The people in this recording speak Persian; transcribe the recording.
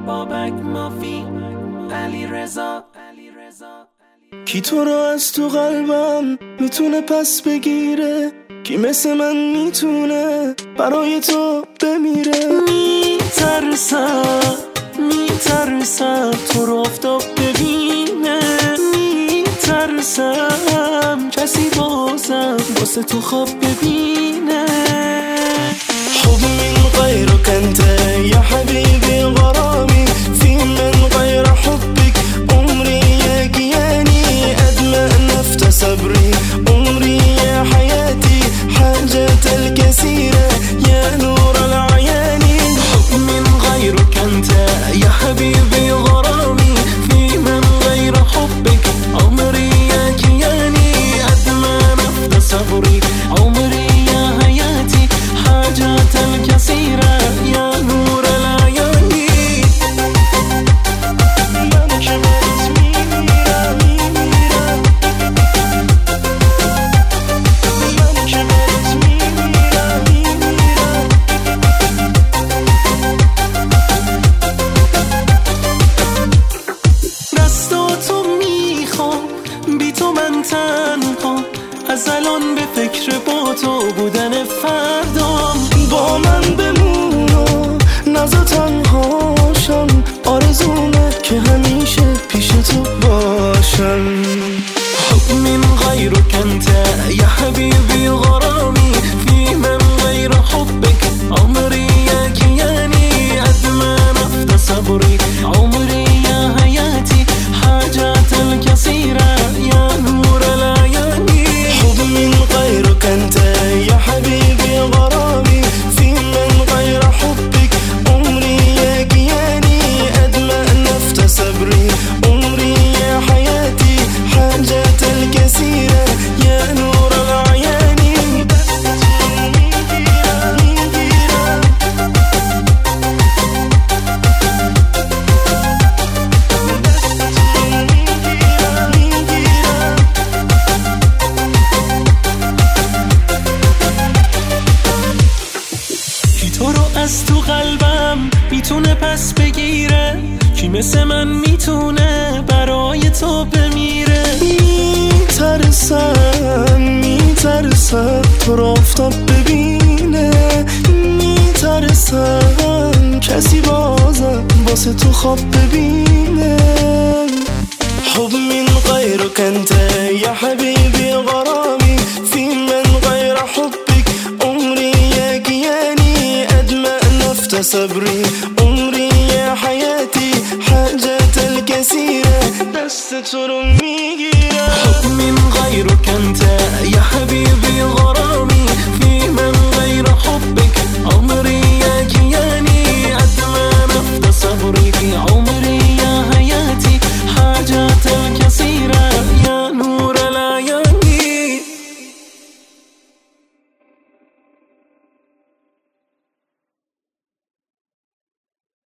بابک مافی علی رضا. کی تو رو از تو قلبم میتونه پس بگیره؟ کی مثل من میتونه برای تو بمیره؟ میترسم تو رو آفتاب ببینه، میترسم کسی بازم واسه تو خواب ببینه. حب من غيرك انت يا حبيبي غرامي، في من غير حبك عمري يا كياني، أدمى نفت صبري عمري يا حياتي، حاجة الكثيرة يا نور العيان. حب من غيرك انت يا حبيبي غرامي، في من غير حبك عمري يا كياني، أدمى نفت صبري عمري يا حياتي، حاجات الكثيرة يا نور العيان. من كبرت ميرا ميرا، من كبرت ميرا ميرا. دستاتو میخوام بی تو من تنها، از الان به فکر با تو بودن فردام. با من بمون و نزا تنهاشم، آرزومه که همیشه پیش تو باشم. حب من غيرك انت يا حبيبي غرامي، في من غير حبك عمري يا كياني، أدمى نفت صبري عمري يا حياتي، حاجات الكثيرة يا نور العيان. حب من غيرك انت يا حبيبي غرامي، في من غير حبك عمري يا كياني، أدمى نفت صبري عمري يا حياتي، حاجات الكثيرة يا نور العيان. کی تو رو از تو قلبم میتونه پس بگیره؟ کی مثل من میتونه برای تو بمیره؟ میترسم تو رو آفتاب ببینه، میترسم کسی بازم واسه تو خواب ببینه. حب من غيرك انت يا حبيبي غرامي، في من غير حبك عمري يا كياني، أدمى نفت صبري عمري يا حياتي، حاجات الكثيرة دست تو رو میگیرم. حب من غيرك انت يا حبيبي غرامي،